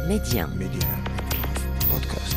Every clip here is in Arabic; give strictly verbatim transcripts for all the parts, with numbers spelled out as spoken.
Média. Média. بودكاست.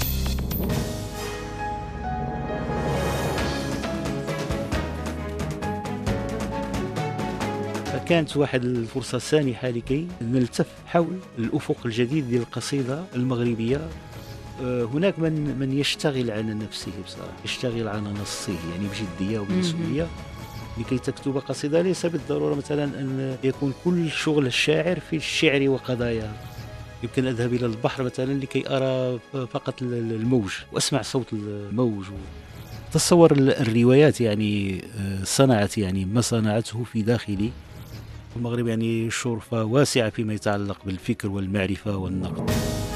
كانت واحد الفرصة سانحة لكي نلتف حول الأفق الجديد للقصيدة المغربية. هناك من من يشتغل على نفسه بصراحة، يشتغل على نصه يعني بجدية وبمسؤولية لكي تكتب قصيدة. ليس بالضرورة مثلا أن يكون كل شغل الشاعر في الشعر وقضايا. يمكن أذهب إلى البحر مثلا لكي أرى فقط الموج وأسمع صوت الموج. تصور الروايات يعني صنعت يعني ما صنعته في داخلي. المغرب يعني شرفة واسعة فيما يتعلق بالفكر والمعرفة والنقد.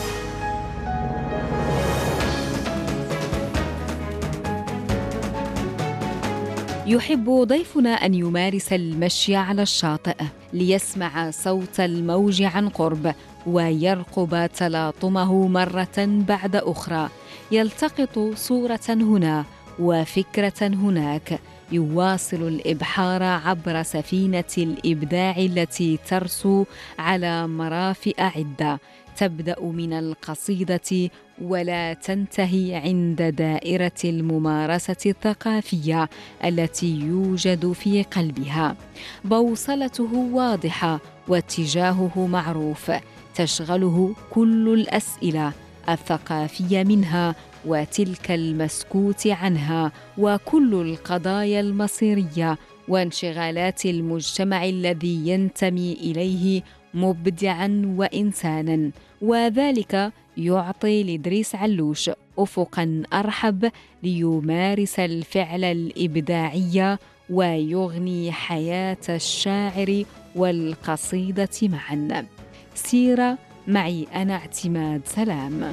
يحب ضيفنا أن يمارس المشي على الشاطئ ليسمع صوت الموج عن قرب ويرقب تلاطمه مرة بعد أخرى، يلتقط صورة هنا وفكرة هناك، يواصل الإبحار عبر سفينة الإبداع التي ترسو على مرافئ عدة، تبدأ من القصيدة ولا تنتهي عند دائرة الممارسة الثقافية التي يوجد في قلبها. بوصلته واضحة واتجاهه معروف، تشغله كل الأسئلة الثقافية منها وتلك المسكوت عنها، وكل القضايا المصيرية وانشغالات المجتمع الذي ينتمي إليه مبدعاً وإنساناً. وذلك يعطي لإدريس علوش أفقاً أرحب ليمارس الفعل الإبداعي ويغني حياة الشاعر والقصيدة معاً. سيرة معي أنا اعتماد سلام.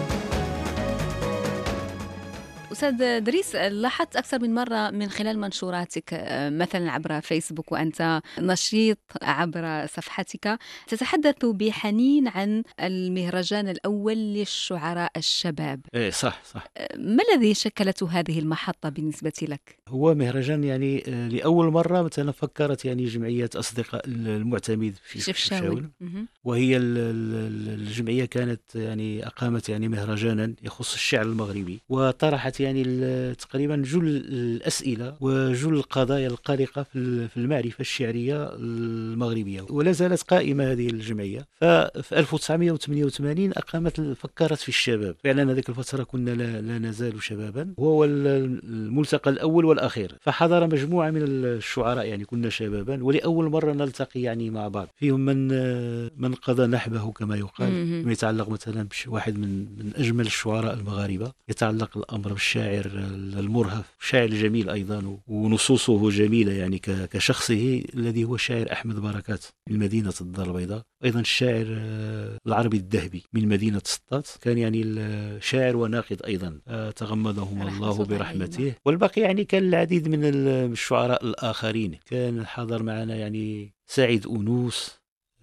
أستاذ إدريس، لاحظت أكثر من مرة من خلال منشوراتك مثلا عبر فيسبوك وأنت نشيط عبر صفحتك تتحدث بحنين عن المهرجان الأول للشعراء الشباب. إيه صح صح. ما الذي شكلته هذه المحطة بالنسبة لك؟ هو مهرجان يعني لأول مرة مثلا فكرت يعني جمعية أصدقاء المعتمد في شفشاون، وهي الجمعية كانت يعني أقامت يعني مهرجانا يخص الشعر المغربي، وطرحت يعني تقريبا جل الأسئلة وجل القضايا القلقة في المعرفة الشعرية المغربية، ولا زالت قائمة هذه الجمعية. ففي ألف وتسعمائة وثمانية وثمانين أقامت فكرت في الشباب. فعلا هذيك الفترة كنا لا, لا نزال شبابا، وهو الملتقى الأول والأخير، فحضر مجموعة من الشعراء يعني كنا شبابا، ولأول مرة نلتقي يعني مع بعض. فيهم من من قضى نحبه كما يقال، فيما يتعلق مثلا بواحد من من أجمل الشعراء المغاربة، يتعلق الأمر بالشاعر المرهف، شاعر جميل أيضا ونصوصه جميلة يعني كشخصه، الذي هو الشاعر أحمد بركات من مدينة الدار البيضاء. أيضا الشاعر العربي الذهبي من مدينة سطات، كان يعني شاعر وناقد أيضا، تغمدهم الله برحمته. والباقي يعني كان العديد من الشعراء الآخرين. كان حضر معنا يعني سعيد أونوس،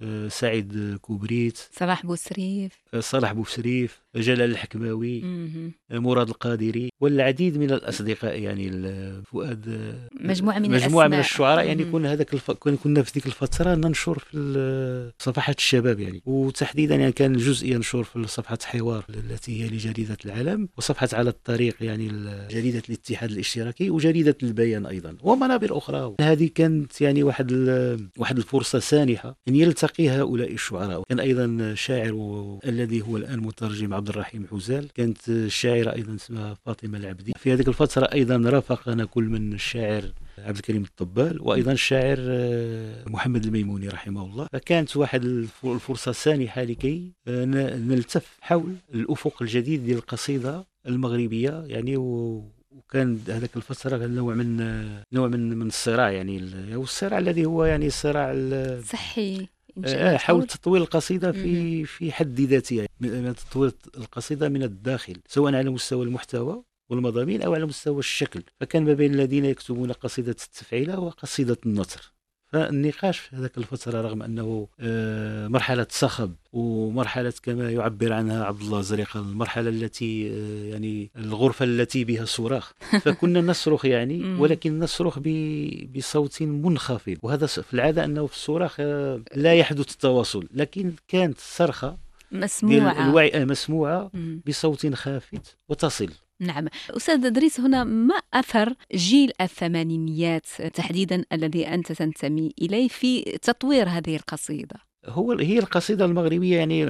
سعيد كوبريت، صلاح بوسريف صلاح بوسريف، جلال الحكماوي، مراد القادري، والعديد من الأصدقاء يعني فؤاد، مجموعة من مجموعة من الأسماء. الشعراء. يعني كنا هذاك الف... كنا في ذيك الفترة ننشر في صفحات الشباب يعني، وتحديدا يعني كان جزء ينشر في صفحة حوار التي هي لجريدة العالم، وصفحة على الطريق يعني جريدة الاتحاد الاشتراكي، وجريدة البيان أيضا، ومنابر أخرى. هذه كانت يعني واحد ال... واحد الفرصة سانحة أن يلتقي هؤلاء الشعراء. كان أيضا شاعر و... الذي هو الآن مترجم عبد الرحيم حوزال، كانت الشاعرة أيضا اسمها فاطمة العبدي. في هذه الفترة أيضا رافقنا كل من الشاعر عبد الكريم الطبال، وأيضا الشاعر محمد الميموني رحمه الله. فكانت واحد الفرصة سانحة لكي نلتف حول الأفق الجديد للقصيدة المغربية يعني. و وكان هذاك الفترة نوع من نوع من من الصراع يعني، والصراع الذي هو يعني الصراع صحي حول تطوير القصيدة في في حد ذاتها، من تطوير القصيدة من الداخل، سواء على مستوى المحتوى والمضامين أو على مستوى الشكل. فكان ما بين الذين يكتبون قصيدة التفعيلة وقصيدة النثر. فالنقاش في هذاك الفترة رغم أنه مرحلة صخب ومرحلة كما يعبر عنها عبد الله زريقة، المرحلة التي يعني الغرفة التي بها صراخ، فكنا نصرخ يعني، ولكن نصرخ بصوت منخفض. وهذا في العادة أنه في الصراخ لا يحدث التواصل، لكن كانت صرخة مسموعة الوعي مسموعة بصوت خافت وتصل. نعم. أستاذ دريس، هنا ما أثر جيل الثمانينيات تحديدا الذي أنت تنتمي إليه في تطوير هذه القصيدة؟ هو هي القصيدة المغربية يعني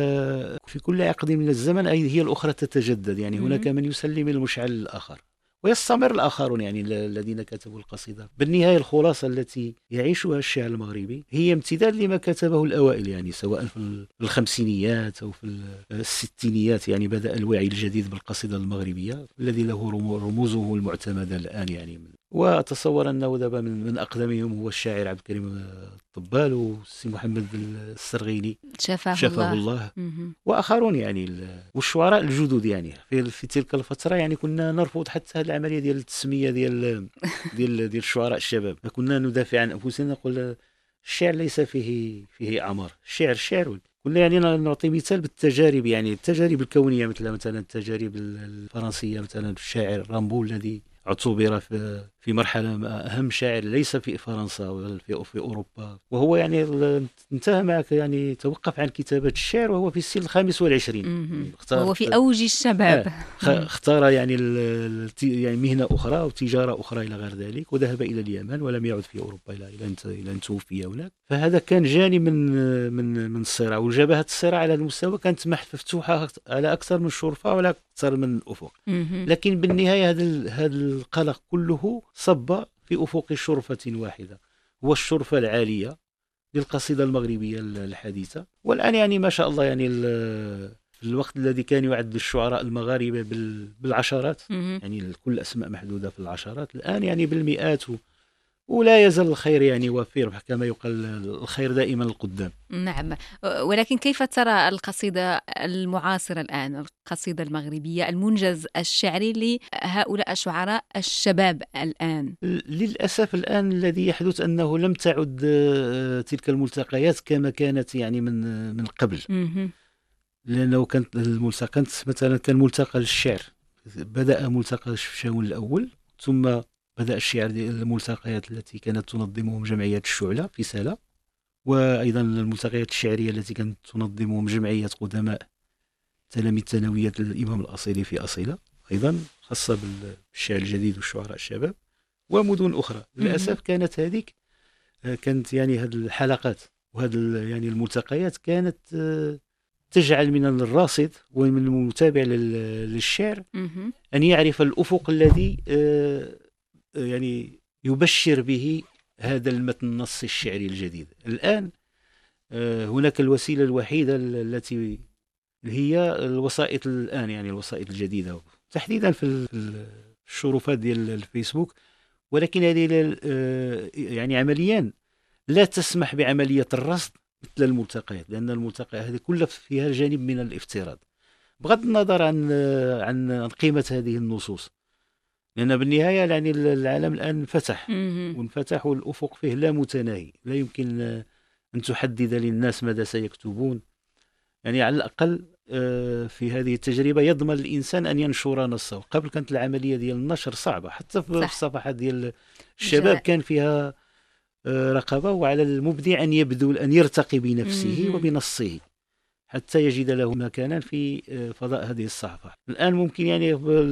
في كل عقد من الزمن هي الأخرى تتجدد، يعني هناك من يسلم المشعل الآخر ويستمر الآخرون يعني الذين كتبوا القصيدة. بالنهاية الخلاصة التي يعيشها الشعر المغربي هي امتداد لما كتبه الأوائل، يعني سواء في الخمسينيات أو في الستينيات، يعني بدأ الوعي الجديد بالقصيدة المغربية الذي له رموزه المعتمدة الآن يعني. وأتصور أنه دابا من أقدمهم هو الشاعر عبد الكريم الطبال والسي محمد السرغيني شفاه, شفاه الله, الله. وآخرون يعني والشعراء الجدد يعني في, في تلك الفترة يعني كنا نرفض حتى هذه العملية ديال التسمية ديال ديال ديال الشعراء الشباب. كنا ندافع عن أنفسنا، نقول الشعر ليس فيه فيه أعمار، الشعر شعر. كنا يعني نعطي مثال بالتجارب، يعني التجارب الكونية مثل مثلا التجارب الفرنسية، مثلا الشاعر رامبو الذي اعتبر في في مرحلة أهم شاعر ليس في فرنسا ولا في في أوروبا، وهو يعني انتهى معك يعني توقف عن كتابة الشعر وهو في السن الخامس والعشرين، وهو في أوج الشباب. آه اختار يعني يعني مهنة أخرى أو تجارة أخرى إلى غير ذلك، وذهب إلى اليمن ولم يعد في أوروبا إلى إلى أن توفي هناك. فهذا كان جانب من من من الصراع، وجبهة الصراع على المستوى كانت مفتوحة على أكثر من شرفة ولا أكثر من أفق، لكن بالنهاية هذا هذا القلق كله صب في أفق شرفة واحدة، هو الشرفة العالية للقصيدة المغربية الحديثة. والآن يعني ما شاء الله يعني في الوقت الذي كان يعد الشعراء المغاربة بالعشرات، يعني كل الأسماء محدودة في العشرات، الآن يعني بالمئات، ولا يزال الخير يعني وفير كما يقال، الخير دائما القدام. نعم. ولكن كيف ترى القصيدة المعاصرة الآن، القصيدة المغربية، المنجز الشعري لهؤلاء الشعراء الشباب الآن؟ للأسف الآن الذي يحدث أنه لم تعد تلك الملتقيات كما كانت يعني من من قبل، لأنه كانت الملتقى مثلا كان ملتقى للشعر، بدأ ملتقى الشفشاون الأول، ثم بدأ الشعر الملتقيات التي كانت تنظمهم جمعية الشعلة في سالة، وأيضا الملتقيات الشعرية التي كانت تنظمهم جمعية قدماء تلاميذ ثانوية الإمام الأصيلي في أصيلة، أيضا خاصة بالشعر الجديد والشعراء الشباب، ومدن أخرى. للأسف كانت هذيك كانت يعني هذه الحلقات وهذه يعني الملتقيات كانت تجعل من الراصد ومن المتابع للشعر أن يعرف الأفق الذي يعني يبشر به هذا المتن النصي الشعري الجديد. الآن هناك الوسيلة الوحيدة التي هي الوسائط الآن، يعني الوسائط الجديدة تحديدا في الشرفات ديال الفيسبوك، ولكن هذه يعني عمليا لا تسمح بعملية الرصد مثل الملتقيات، لأن الملتقى هذه كلها فيها جانب من الافتراض بغض النظر عن عن قيمة هذه النصوص، لأن بالنهاية يعني العالم الآن انفتح وانفتح والأفق فيه لا متناهي، لا يمكن أن تحدد للناس ماذا سيكتبون. يعني على الأقل في هذه التجربة يضمن الإنسان أن ينشر نصه. قبل كانت العملية ديال النشر صعبة، حتى في الصفحات ديال الشباب كان فيها رقابة، وعلى المبدع أن يبذل أن يرتقي بنفسه وبنصه حتى يجد له مكانا في فضاء هذه الصحفة. الآن ممكن يعني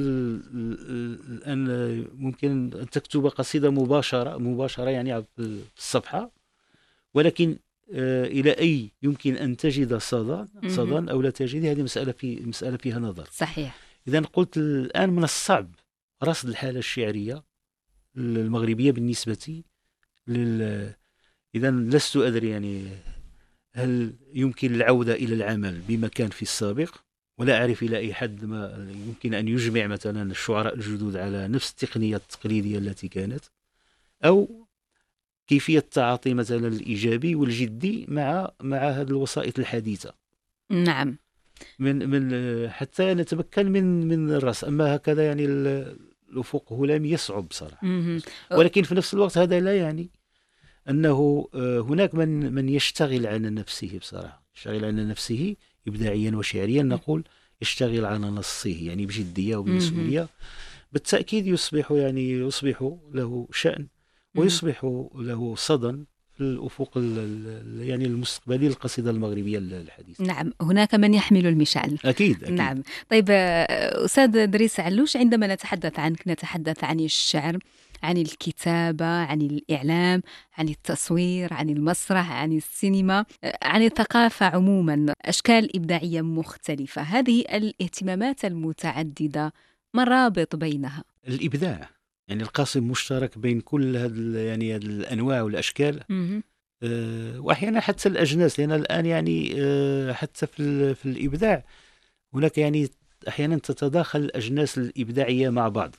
الآن ممكن أن تكتب قصيدة مباشرة مباشرة يعني في الصفحة، ولكن إلى أي يمكن أن تجد صدى صدى أو لا تجد، هذه مسألة في مسألة فيها نظر. صحيح. إذا قلت الآن من الصعب رصد الحالة الشعرية المغربية بالنسبة لل إذا لست أدري يعني هل يمكن العودة إلى العمل بما كان في السابق، ولا أعرف إلى أي حد ما يمكن أن يجمع مثلا الشعراء الجدد على نفس التقنية التقليدية التي كانت، أو كيفية التعاطي مثلا الإيجابي والجدي مع مع هذه الوسائط الحديثة. نعم. من من حتى نتمكن من من الرأس. أما هكذا يعني الأفق هلام يصعب صراحة، ولكن في نفس الوقت هذا لا يعني أنه هناك من من يشتغل على نفسه بصراحة، يشتغل على نفسه إبداعيا وشعريا، نقول يشتغل على نصه يعني بجدية وبمسؤولية، بالتأكيد يصبح يعني يصبح له شأن ويصبح له صدى في الأفق يعني المستقبلي للقصيدة المغربية الحديثة. نعم، هناك من يحمل المشعل. أكيد, أكيد. نعم. طيب أستاذ دريس علوش، عندما نتحدث عنك نتحدث عن الشعر، عن الكتابة، عن الإعلام، عن التصوير، عن المسرح، عن السينما، عن الثقافة عموما، أشكال إبداعية مختلفة. هذه الاهتمامات المتعددة ما الرابط بينها؟ الإبداع، يعني القاسم مشترك بين كل هذه يعني الأنواع والأشكال. أه وأحيانا حتى الأجناس، لأن الآن يعني أه حتى في, في الإبداع هناك يعني أحيانا تتداخل الأجناس الإبداعية مع بعض.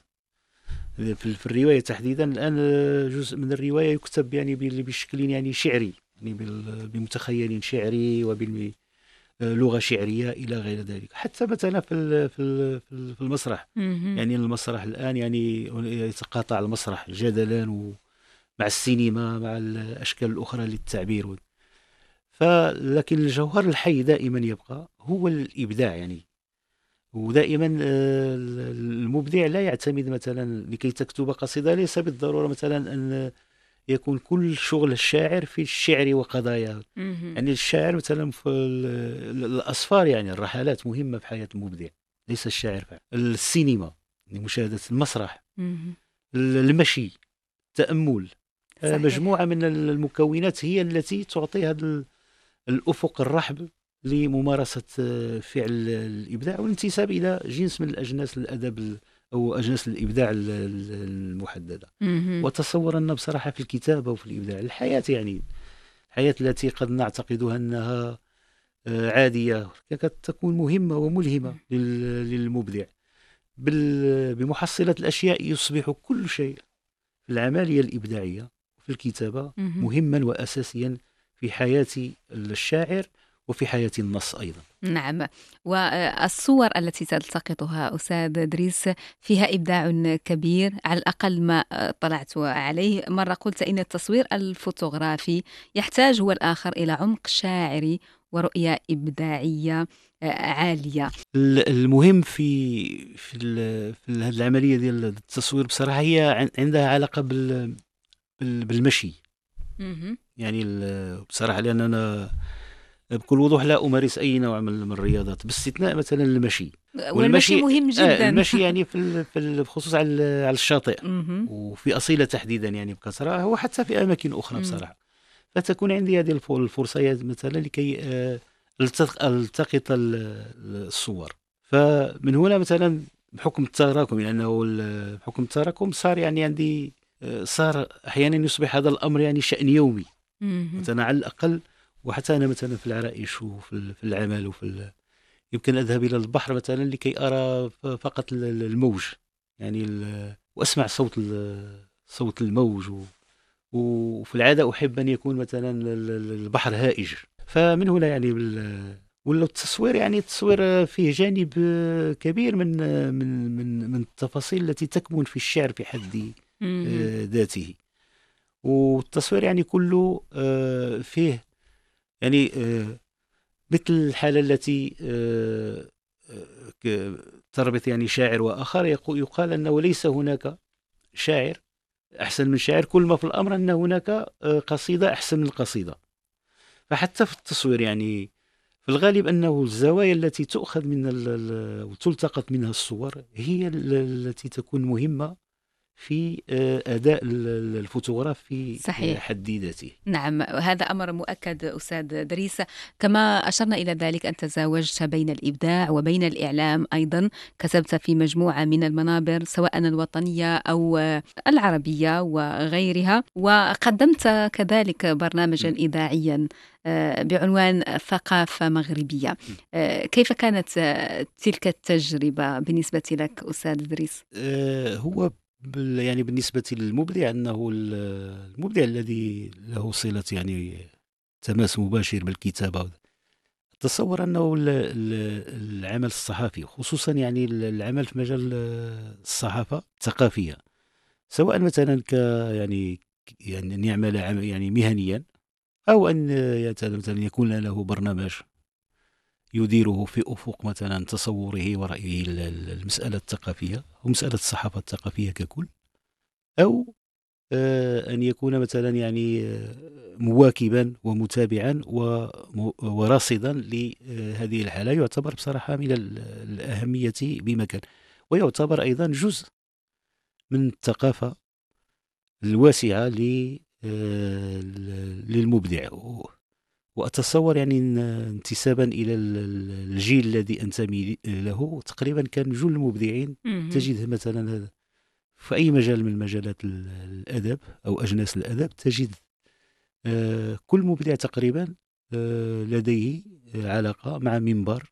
في الرواية تحديدا الآن جزء من الرواية يكتب يعني بشكل يعني شعري، يعني بمتخيل شعري وباللغة شعرية إلى غير ذلك. حتى مثلا في في المسرح، يعني المسرح الآن يعني يتقاطع المسرح جدلا مع السينما مع الأشكال الأخرى للتعبير. فلكن الجوهر الحي دائما يبقى هو الإبداع يعني. ودائما المبدع لا يعتمد مثلا لكي تكتب قصيدة ليس بالضرورة مثلا أن يكون كل شغل الشاعر في الشعر وقضاياه. يعني الشاعر مثلا في الأسفار، يعني الرحلات مهمة في حياة المبدع، ليس الشاعر فعلا. السينما، مشاهدة المسرح، المشي، التأمل، صحيح. مجموعة من المكونات هي التي تعطي هذا الأفق الرحب لممارسة فعل الإبداع والانتساب إلى جنس من الأجناس الأدب أو أجناس الإبداع المحددة. وتصور أن بصراحة في الكتابة وفي الإبداع الحياة، يعني الحياة التي قد نعتقدها أنها عادية قد تكون مهمة وملهمة للمبدع. بمحصلة الأشياء يصبح كل شيء في العملية الإبداعية في الكتابة مهما وأساسيا في حياة الشاعر وفي حياة النص أيضا. نعم. والصور التي تلتقطها أستاذ دريس فيها إبداع كبير، على الأقل ما طلعت عليه. مرة قلت إن التصوير الفوتوغرافي يحتاج هو الآخر إلى عمق شاعري ورؤية إبداعية عالية. المهم في في, في هذه العملية ديال التصوير بصراحة هي عندها علاقة بال بالمشي. يعني بصراحة لأن أنا بكل وضوح لا أمارس أي نوع من الرياضات باستثناء مثلا المشي. والمشي مهم جدا. آه المشي يعني في بالخصوص على على الشاطئ وفي أصيلة تحديدا يعني بكثرة، وحتى في أماكن أخرى بصراحة. فتكون عندي هذه الفرصة مثلا لكي التقط الصور. فمن هنا مثلا بحكم التراكم، لأنه يعني بحكم التراكم صار يعني عندي صار أحيانا يصبح هذا الأمر يعني شأن يومي مثلا على الأقل. وحتى أنا مثلا في العرائش وفي العمل وفي يمكن أذهب إلى البحر مثلا لكي أرى فقط الموج، يعني وأسمع صوت صوت الموج. وفي العادة أحب أن يكون مثلا البحر هائج. فمن هنا يعني ولا التصوير، يعني التصوير فيه جانب كبير من من من من التفاصيل التي تكمن في الشعر في حد ذاته. والتصوير يعني كله فيه يعني مثل الحالة التي تربط يعني شاعر وآخر. يقال أنه ليس هناك شاعر أحسن من شاعر، كل ما في الأمر أن هناك قصيدة أحسن من القصيدة. فحتى في التصوير يعني في الغالب أنه الزوايا التي تؤخذ من وتلتقط منها الصور هي التي تكون مهمة في أداء الفوتوغراف في صحيح. حد ذاته. نعم، هذا أمر مؤكد أستاذ دريس. كما أشرنا إلى ذلك أن تزاوجت بين الإبداع وبين الإعلام أيضا، كتبت في مجموعة من المنابر سواء الوطنية أو العربية وغيرها، وقدمت كذلك برنامجا إذاعيا بعنوان ثقافة مغربية. كيف كانت تلك التجربة بالنسبة لك أستاذ دريس؟ هو يعني بالنسبة للمبدع أنه المبدع الذي له صلة يعني تماس مباشر بالكتابة، تصور أنه العمل الصحفي خصوصا يعني العمل في مجال الصحافة الثقافية، سواء مثلا ك يعني يعني أن يعمل يعني مهنيا أو أن مثلا يكون له برنامج يديره في أفق مثلا تصوره ورأيه المسألة الثقافية ومسألة الصحافة الثقافية ككل، أو أن يكون مثلا يعني مواكبا ومتابعا وراصدا لهذه الحالة، يعتبر بصراحة من الأهمية بمكان، ويعتبر أيضا جزء من الثقافة الواسعة للمبدع. وأتصور يعني انتسابا إلى الجيل الذي أنتمي له، تقريبا كان جل المبدعين تجد مثلا في أي مجال من مجالات الأدب أو أجناس الأدب، تجد كل مبدع تقريبا لديه علاقة مع منبر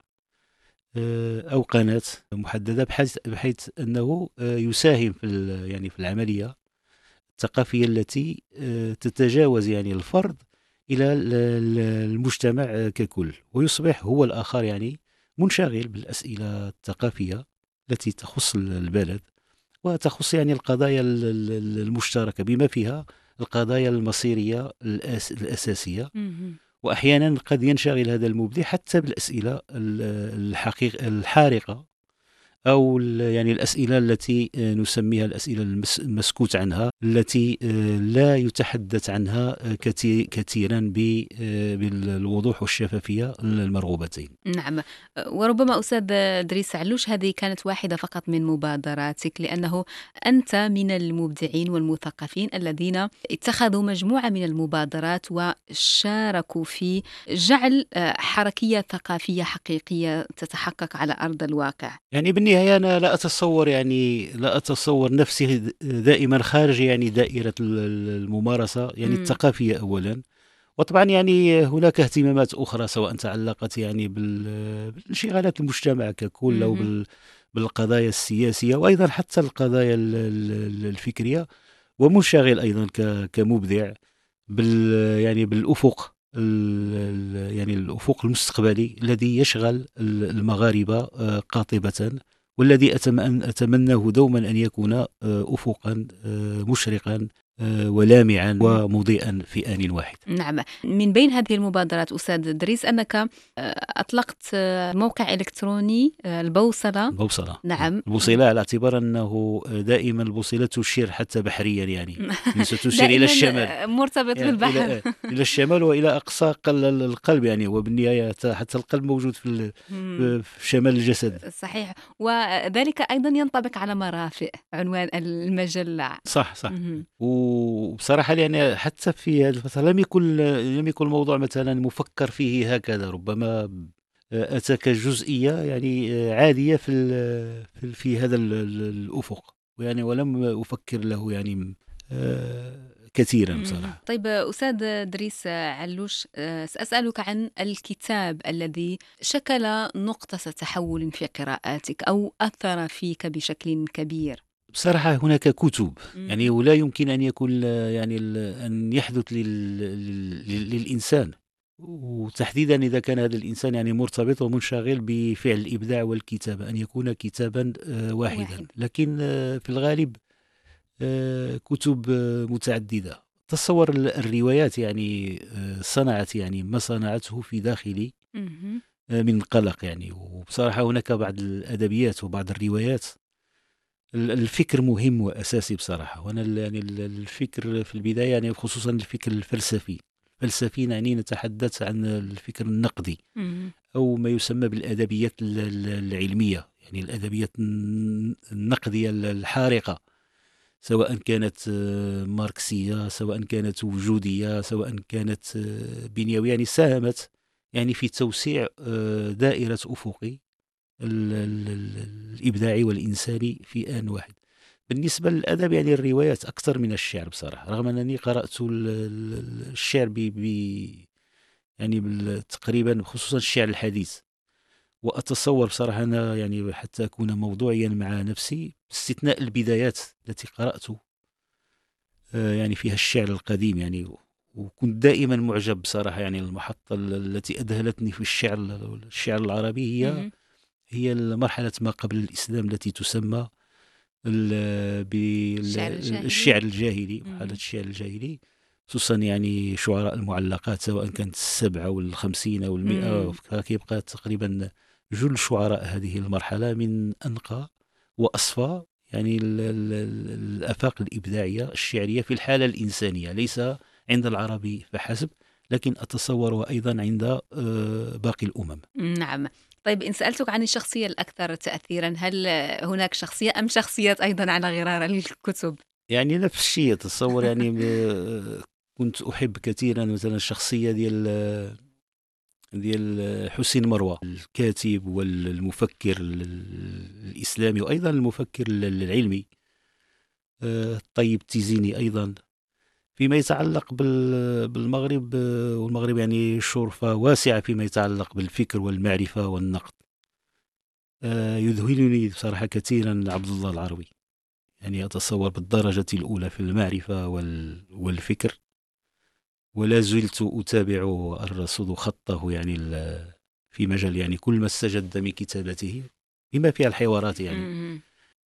أو قناة محددة، بحيث بحيث أنه يساهم في يعني في العملية الثقافية التي تتجاوز يعني الفرد إلى المجتمع ككل، ويصبح هو الآخر يعني منشغل بالأسئلة الثقافية التي تخص البلد وتخص يعني القضايا المشتركة بما فيها القضايا المصيرية الأساسية. وأحيانا قد ينشغل هذا المبدع حتى بالأسئلة الحقيقة الحارقة، أو يعني الأسئلة التي نسميها الأسئلة المسكوت عنها، التي لا يتحدث عنها كثيرا بالوضوح والشفافية المرغوبتين. نعم، وربما أستاذ دريس علوش هذه كانت واحدة فقط من مبادراتك، لأنه أنت من المبدعين والمثقفين الذين اتخذوا مجموعة من المبادرات وشاركوا في جعل حركية ثقافية حقيقية تتحقق على أرض الواقع. يعني بالنهاية أنا لا أتصور يعني لا أتصور نفسي دائما خارج يعني دائرة الممارسة يعني م. الثقافية أولا، وطبعا يعني هناك اهتمامات أخرى سواء تعلقت يعني بالانشغالات المجتمع ككل أو بالقضايا السياسية، وأيضا حتى القضايا الفكرية، ومنشغل أيضا كمبدع بال يعني بالأفق يعني الأفق المستقبلي الذي يشغل المغاربة قاطبة، والذي أتمناه دوما أن يكون أفقا مشرقا ولامعا ومضيئا في آن واحد. نعم، من بين هذه المبادرات أستاذ دريس أنك أطلقت موقع إلكتروني البوصلة. البوصلة نعم، البوصلة على اعتبار أنه دائما البوصلة تشير حتى بحريا، يعني ستشير إلى الشمال، مرتبط يعني بالبحر إلى, إلى الشمال وإلى أقصى القلب يعني، وبالنهاية حتى القلب موجود في, في شمال الجسد. صحيح، وذلك أيضا ينطبق على مرافق عنوان المجلة. صح صح. وبصراحة يعني حتى في هذه الفترة لم يكن لم يكن الموضوع مثلا مفكر فيه هكذا، ربما أتى كجزئية يعني عادية في في هذا الأفق، يعني ولم أفكر له يعني كثيرا بصراحة. طيب أستاذ دريس علوش، سأسألك عن الكتاب الذي شكل نقطة تحول في قراءاتك أو أثر فيك بشكل كبير. بصراحة هناك كتب يعني، ولا يمكن أن يكون يعني أن يحدث للإنسان، وتحديدا إذا كان هذا الإنسان يعني مرتبط ومنشغل بفعل الإبداع والكتابة، أن يكون كتابا واحدا واحد. لكن في الغالب كتب متعددة. تصور الروايات يعني صنعت يعني ما صنعته في داخلي من قلق يعني. وبصراحة هناك بعض الأدبيات وبعض الروايات الفكر مهم وأساسي بصراحة، وأنا يعني الفكر في البداية يعني خصوصا الفكر الفلسفي فلسفي يعني نتحدث عن الفكر النقدي أو ما يسمى بالأدبيات العلمية، يعني الأدبيات النقدية الحارقة، سواء كانت ماركسية سواء كانت وجودية سواء كانت بنيوية، يعني ساهمت يعني في توسيع دائرة أفقي الإبداعي والإنساني في آن واحد. بالنسبة للأدب يعني الروايات أكثر من الشعر بصراحة، رغم أنني قرأت الشعر ب يعني تقريبا خصوصا الشعر الحديث، وأتصور بصراحة أنا يعني حتى أكون موضوعيا مع نفسي باستثناء البدايات التي قرأت يعني فيها الشعر القديم يعني، وكنت دائما معجب بصراحة. يعني المحطة التي أذهلتني في الشعر الشعر العربي هي هي مرحلة ما قبل الإسلام التي تسمى بالشعر الجاهلي، مرحلة الشعر الجاهلي، خصوصا يعني شعراء المعلقات سواء كانت السبعة والخمسين أو المئة، كيبقى تقريبا جل شعراء هذه المرحلة من أنقى وأصفى يعني ال ال الآفاق الإبداعية الشعرية في الحالة الإنسانية، ليس عند العربي فحسب، لكن أتصورها أيضا عند باقي الأمم. نعم. طيب إن سألتك عن الشخصية الأكثر تأثيرا، هل هناك شخصية أم شخصيات أيضا على غرار الكتب؟ يعني نفس الشيء أتصور. يعني كنت أحب كثيرا مثلا الشخصية ديال ديال حسين مروة، الكاتب والمفكر الإسلامي وأيضا المفكر العلمي. طيب تيزيني أيضا. فيما يتعلق بالمغرب، والمغرب يعني شرفة واسعة فيما يتعلق بالفكر والمعرفة والنقد. يذهلني بصراحة كثيرا عبد الله العروي، يعني أتصور بالدرجة الأولى في المعرفة والفكر، ولا زلت أتابع الرصد خطه يعني في مجال يعني كل ما استجد من كتابته بما فيها الحوارات. يعني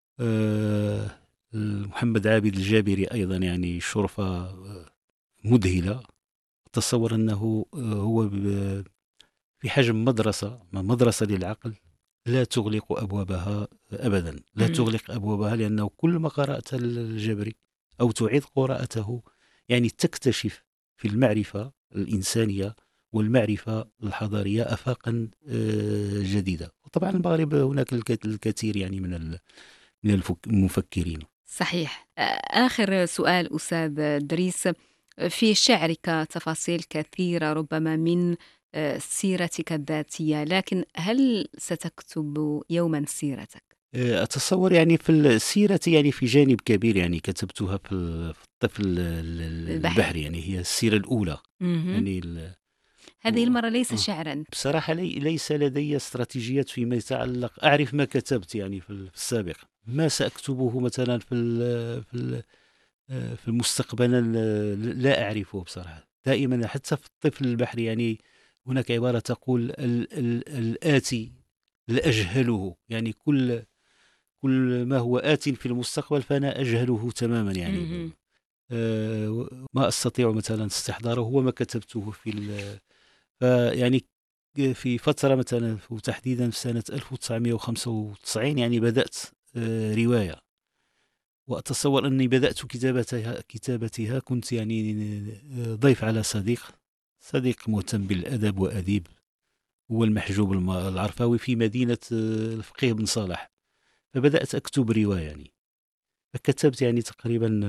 آه محمد عابد الجابري أيضا يعني شرفة مذهلة. أتصور أنه هو في حجم مدرسة مدرسة للعقل لا تغلق أبوابها أبدا، لا تغلق أبوابها، لأنه كل ما قرأت الجبري أو تعيد قراءته يعني تكتشف في المعرفة الإنسانية والمعرفة الحضارية آفاقا جديدة. وطبعا المغرب هناك الكثير يعني من من المفكرين. صحيح. آخر سؤال أستاذ دريس، في شعرك تفاصيل كثيرة ربما من سيرتك الذاتية، لكن هل ستكتب يوما سيرتك؟ أتصور يعني في السيرة يعني في جانب كبير يعني كتبتها في الطفل البحري، يعني هي السيرة الأولى. يعني هذه المرة ليس شعرا بصراحة. لي ليس لدي استراتيجيات فيما يتعلق. أعرف ما كتبت يعني في السابق، ما سأكتبه مثلا في في في المستقبل لا أعرفه بصراحة. دائما حتى في الطفل البحري يعني هناك عبارة تقول ال ال الآتي لا أجهله، يعني كل كل ما هو آت في المستقبل فأنا أجهله تماما. يعني آه ما أستطيع مثلا استحضاره، هو ما كتبته في يعني في فترة مثلا وتحديدا في سنة ألف وتسعمائة وخمسة وتسعين يعني بدأت آه رواية، وأتصور أني بدأت كتابتها كتابتها كنت يعني ضيف على صديق صديق مهتم بالأدب وأديب، هو المحجوب العرفاوي في مدينة الفقيه بن صالح. فبدأت أكتب رواية يعني، فكتبت يعني تقريبا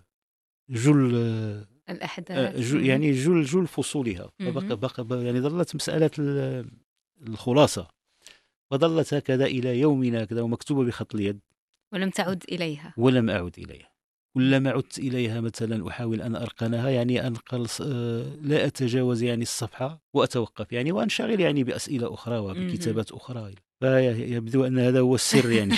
جل الأحداث يعني جل جل فصولها. فبقى بقى يعني ظلت مسألة الخلاصة، وظلت هكذا إلى يومنا كذا ومكتوبة بخط اليد، ولم تعد إليها. ولم أعد إليها. كلما عدت إليها مثلا أحاول أن أرقنها، يعني أنقل لا أتجاوز يعني الصفحة وأتوقف يعني وأنشغل يعني بأسئلة أخرى وبكتابات أخرى. فيبدو أن هذا هو السر يعني.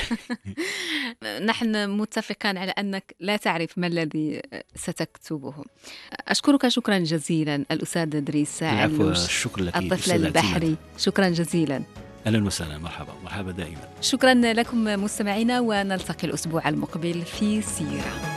نحن متفقان على أنك لا تعرف ما الذي ستكتبه. أشكرك شكرا جزيلا الأستاذ دريس علوش، الطفل البحري. شكرا جزيلا. أهلا وسهلا. مرحبا مرحبا دائما. شكرا لكم مستمعينا، ونلتقي الأسبوع المقبل في سيرة.